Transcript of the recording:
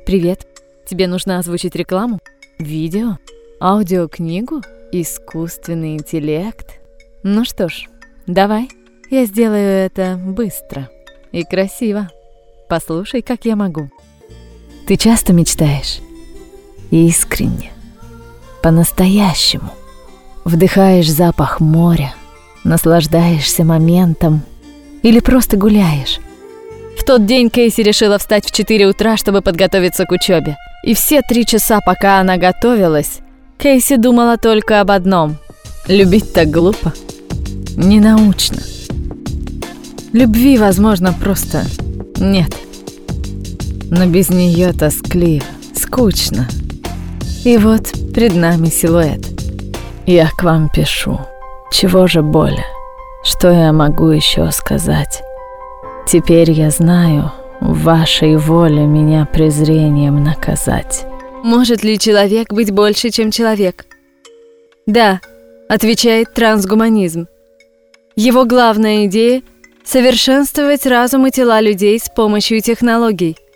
Привет. Тебе нужно озвучить рекламу? Видео? Аудиокнигу? Искусственный интеллект? Ну что ж, давай. Я сделаю это быстро и красиво. Послушай, как я могу. Ты часто мечтаешь? Искренне. По-настоящему. Вдыхаешь запах моря, наслаждаешься моментом или просто гуляешь. В тот день Кейси решила встать в 4 утра, чтобы подготовиться к учебе. И все 3 часа, пока она готовилась, Кейси думала только об одном. Любить так глупо. Ненаучно. Любви, возможно, просто нет. Но без нее тоскливо, скучно. И вот пред нами силуэт. Я к вам пишу. Чего же более? Что я могу еще сказать? Теперь я знаю, в вашей воле меня презрением наказать. Может ли человек быть больше, чем человек? Да, отвечает трансгуманизм. Его главная идея – совершенствовать разум и тела людей с помощью технологий.